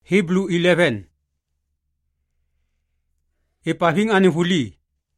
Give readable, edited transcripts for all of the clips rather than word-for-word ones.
Hebrew 11. Ipahing ani huli.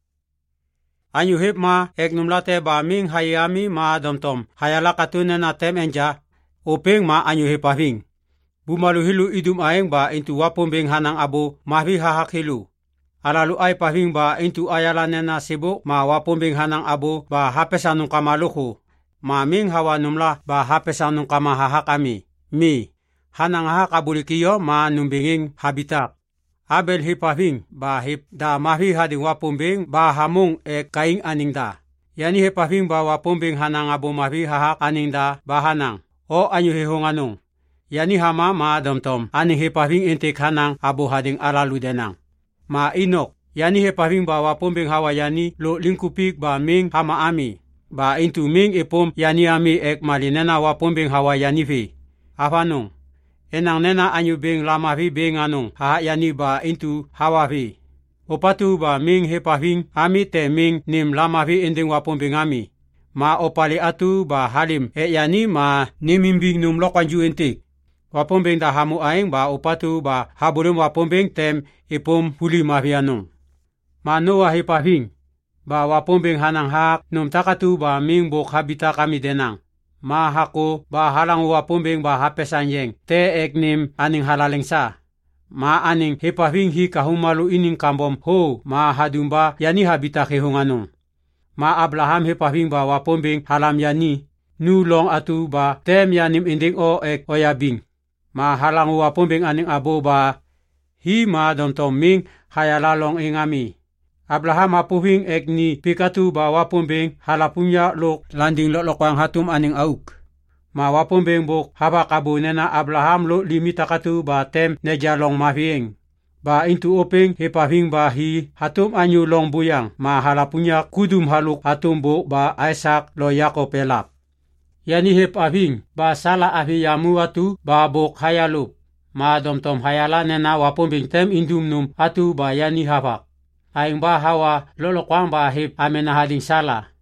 Anyu hip ma ek numlate ba ming hayami ma domtom hayala katunen atem enja openg ma anyu hipahing. Bumalu hilu idum aeng ba intu wapom beng hanang abo mahvi hahak hilu. Alalu ay pahing ba intu ayala nena sibuk ma wapom beng hanang abo ba hapesanung kamaluku. Ma ming hawa numla ba hapesanung kama hahak ami. Mi. Hanang hahak abulikiyo ma numbinging habitak. Abel hipahing ba hip da mahvi hading wapumbing ba hamung kaing aning da. Yani hipahing ba wapumbing hanang abo mahvi hahak aning da ba hanang. O anyu hihunganung. Yani hama ma domtom aning hipahing intik hanang abo hading alalu denang. Ma inok. Yani hipahing ba wapumbing hawa yani lo lingkupik ba ming hama ami. Ba intu ming ipum yani ami malinena wapumbing hawa yani fi. Afanung. Enang nena anyu bing lama vi bing anung ha yani ba intu hawa vi. Opatu ba ming hepahing ami te ming nim lama vi inding wapong bing ami. Ma opali atu ba halim yani ma nimimbing num lokanju intik. Wapong bing da hamu aing ba opatu ba haburum wapong bing tem ipum huli ma vi anung. Ma noa hepahing ba wapong bing hanang hak num takatu ba ming bok habita kami denang. Ma hako ba halang wapumbing ba hapesanyeng te eknim aning halaling sa. Ma aning hepahing hi kahumalu ining kambom ho ma hadumba yani habita kehunganong. Ma Abraham hepahing ba wapumbing halam yani nulong atu ba tem yanim inding o oyabing. Ma halang wapumbing aning abo ba hi ma domtom ming hayalalong ingami. Abraham hapuhing ni pikatu ba wapumbing halapunya lok landing lokwang hatum aning auk. Ma wapumbing bok habakabu nena Abraham lo limitakatu ba tem nejalong mahieng. Ba intu openg hepahing ba hi hatum anyu long buyang ma halapunya kudum haluk hatum bok ba Isaac lo Yakob elap. Yani hepahing ba sala ahiyamu atu ba bok hayalup. Ma domtom hayala nena wapumbing tem indum num atu ba yani habak. Aing ba hawa lolokwang ba hip amena hading sala.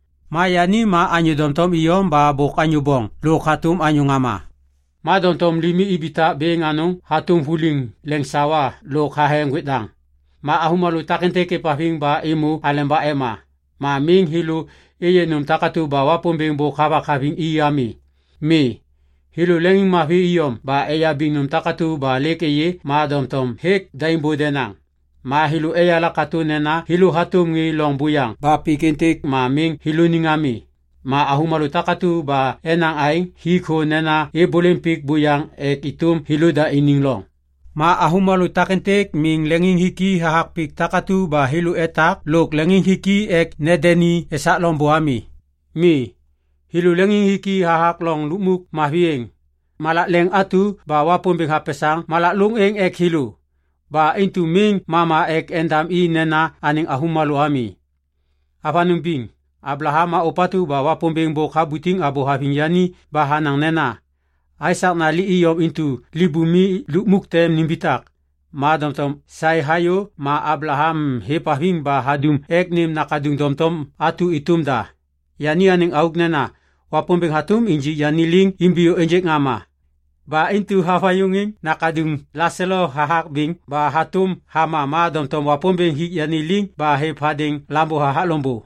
Mayani ma anyu domtom iyom ba bok anyu bong lo hatum anyu ngama. Ma domtom limi ibita beng anong hatum huling lengsawa lo kaheng witang. Ma ahumalu takente ke pahing ba imu alemba ema. Ma ming hilu iye num takatu ba wapong beng bok haba kaving iyami. Mi. Hilu lenging mahi iyom ba eya bing num takatu ba leke ye ma domtom hek daimbo denang. Ma hilu eya lakatu nena hilu hatum ngi long buyang ba pikintik ma ming hilu ningami. Ma ahumalu takatu ba enang aing hiko nena ebolimpik buyang itum hilu da ining long. Ma ahumalu takentik ming lenging hiki hahakpik takatu ba hilu etak lok lenging hiki nedeni esak long buami. Mi. Hilu lenging hiki hahak long lumuk mahieng. Malak leng atu ba wapun bing hapesang malak lung hilu. Ba intu ming mama endam I nena aning ahumalu ami. Apanung bing, Abrahama opatu ba wapumbing bok habuting abo havinyani ba hanang nena. Isaac na li iyom intu libumi lukmuktem nimbitak. Ma domtom say hayo ma Abraham hepahing ba hadum nim nakadung domtom atu itumda. Yani aning auk nena, wapumbing hatum inji yaniling imbiyo enjek ngama. Ba intu hafayunging nakadung laselo hahak bing ba hatum hama ma domtom wapumbing hi yaniling ba hep hading lambo hahak lombo.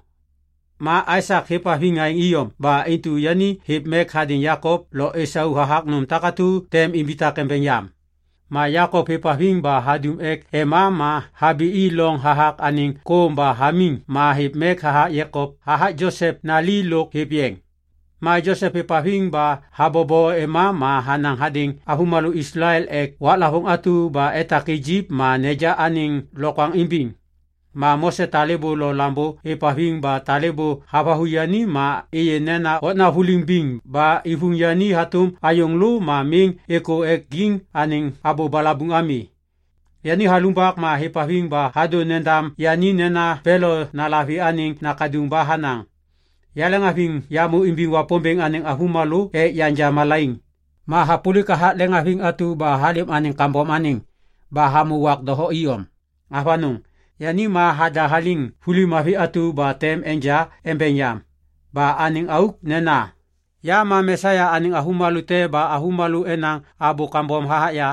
Ma Isaac hepahing aing iyom ba intu yani hep mek hading Yakob lo Esau hahak num takatu tem imbita kempenyam. Ma Yakob hepahing ba hadum ema ma habi ilong hahak aning kom ba haming ma hep mek hahak Yakob hahak Joseph na lilok hepieng. Ma Joseph hepahing ba habobo ema ma hanang hading ahumalu Israel waklahong atu ba etak Egypt ma neja aning lokwang imbing. Ma Mose talebo lo lambo hepahing ba talebo habahuyani ma iye nena otna huling bing ba ifungyani hatum ayong lu ma ming ging aning abo balabung ami. Yani halumbak ma hepahing ba hado nendam yani nena pelo nalavi aning nakadung ba hanang. Yalang aving yamu imbing wapombeng aning ahumalu yanja malaing. Ma hapuli kahat leng aving atu ba halim aning kambom aning. Ba hamu wak doho iyom. Afanung, yani ma hada haling huli mahi atu ba tem enja embenyam. Ba aning auk nena. Ya ma mesaya aning ahumalu te ba ahumalu enang abu kambom hahaya.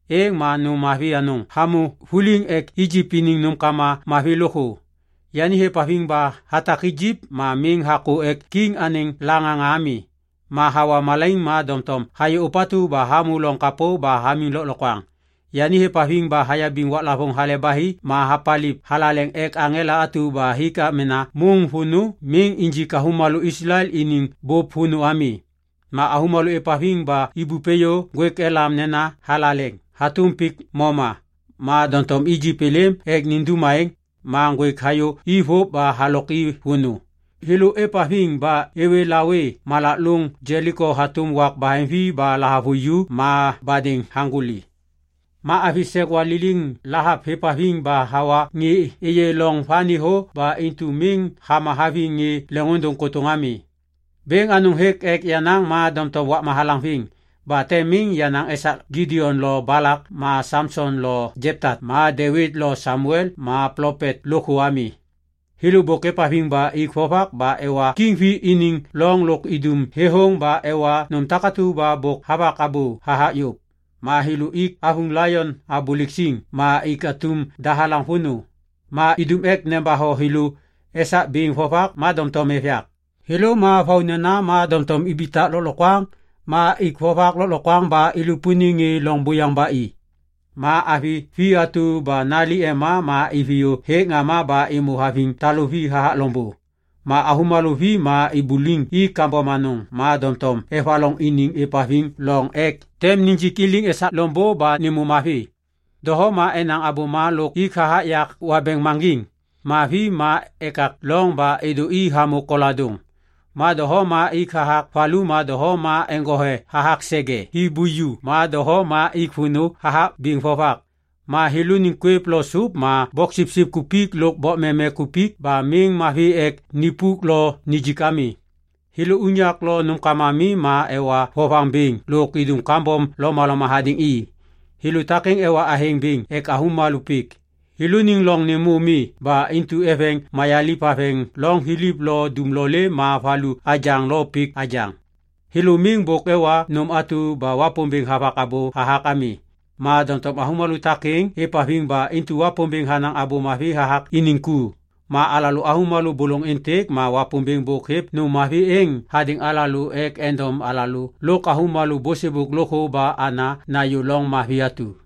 Eng ma num mafi anong hamu huling ek Egyptining num kama mafi loko. Yani he pahing ba hatak Egypt ma ming haku ek king aning langangami. Ma hawa malaing ma domtom hayo upatu ba hamu long kapo ba haming lokwang. Yani he pahing ba haya bing waklapong halebahi ma hapalip halaleng ek angela atu ba hika mena mung hunu ming inji kahumalu Israel ining bob hunu ami. Ma ahumalu e pahing ba ibu peyo gwek elam nena halaleng. Hatumpik moma. Ma domtom Egyptelem ek nindumaeng ma gwek hayo iho ba haloki hunu. Hilu e pahing ba ewe lawe malaklung Jericho hatum wak bahemvi ba lahavuyu ma bading hanguli. Ma afisek waliling lahap he pahing ba hawa ngi eye long fani ho ba intu ming hama havi ngi lengundong kotongami. Beng anung hek ek yanang ma domtom wak mahalang fing. Ba teming yanang esak Gideon lo Balak ma Samson lo Jeptat ma David lo Samuel ma Prophet lo Kuami. Hilu boke pahing ba ikfofak ba ewa kingfi ining long lok idum hehong ba ewa num takatu ba bok habak abu hahayup. Ma hilu ik ahung layon abuliksing ma ikatum dahalang hunu. Ma idum ek nembaho hilu esak bing fofak ma domtom efyak. Hilu ma faunena ma domtom ibita lolokwang ma ikfofak lolokwang ba ilupuningi long buyang bai. Ma afi fiatu ba nali ema ma ifiyo he ngama ba imu having talufi haha lombu. Ma ahumalufi ma ibuling I kampo manong ma domtom efalong ining ipaving long ek. Tem ninji kiling esak lombo ba nimu mafi. Doho ma enang abu ma lok I kaha yak wabeng mangging. Ma fi ma ekak long ba edu I hamu koladung. Ma doho ma ikahak falu ma doho ma engohe hahak sege hibuyu ma doho ma ikfunu hahak bingfofak. Ma hiluning kwe plosup ma bok sip kupik lok bok meme kupik ba ming mahi ek nipuk lo nijikami. Hilu unyak lo numkamami ma ewa fofang bing lok idung kambom lo malamahading I. Hilu taking ewa aheng bing ek ahumalupik. Hiluning long ni mumi ba intu eveng mayali paveng long hilip lo dumlole ma falu ajang lo pik ajang. Hiluming bok ewa num atu ba wapumbing habakabo hahakami. Ma domtom ahumalu taking epaving ba intu wapumbing hanang abu mafi hahak iningku. Ma alalu ahumalu bulong intik ma wapumbing bok hip num mafi eng hading alalu ek endom alalu lok ahumalu bosebuk loko ba ana na yulong mafiatu.